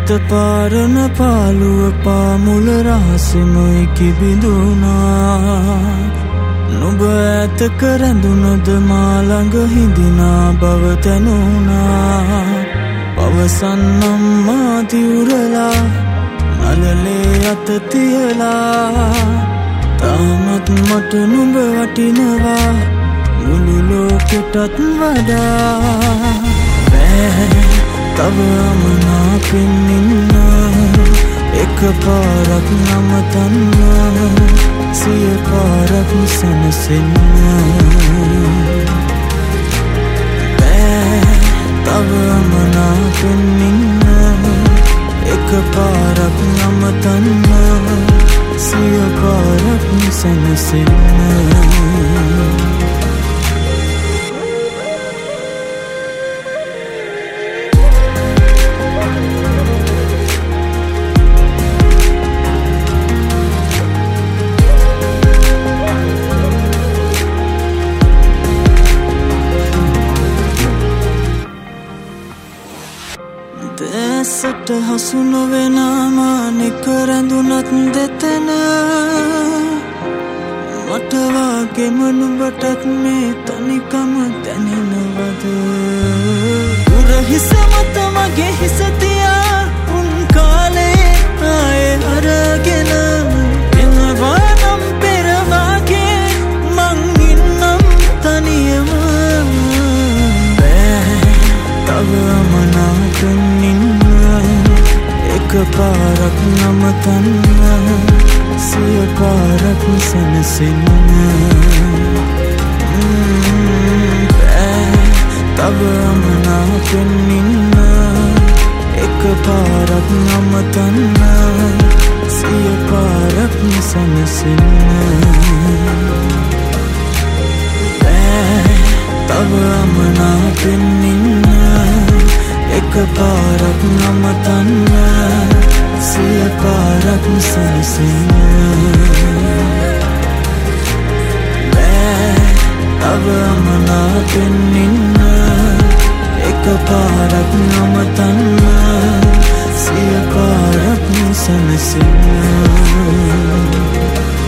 හිත පාරන පාළුව පාමුල රහසෙමයි කිබිඳුනා නුඹ ඇත කරඳුනද මා ළඟ හිඳිනා බව තැනුණා පවසන්නම් මා දිවුරලා නළලේ අත තියලා තාමත් මට නුඹ වටිනවා මුළු ලෝකෙටත් වඩා තව අමනාපෙන් ඉන්න එක පාරක් නමතන්න සිය පාරක් සැනසෙන්න තව අමනාපෙන් ඉන්න එක පාරක් නමතන්න සිය පාරක් සැනසෙන්න දැසට හසු නොවෙනා නිකරඳුනත් දෙතන මට වාගේම නුඹටත් මේ තනිකම දැනෙනවද දුරහිස මත මගේ හිස තියා උන් කාලේ ආයේ අරගෙන එනවා නම් පෙර වාගේ මං ඉන්නම් තනියම තව අමනාපෙන් එක පාරක් නමතන්න සිය පාරක් සැනසෙන්න තව අමනාපෙන් ඉන්න එක පාරක් නමතන්න සිය පාරක් සැනසෙන්න තව අමනාපෙන් ඉන්න එක පාරක් නමතන්න සිය පාරක් සැනසෙන්න තව අමනාපෙන් ඉන්න එක පාරක් නමතන්න සිය පාරක් සැනසෙන්න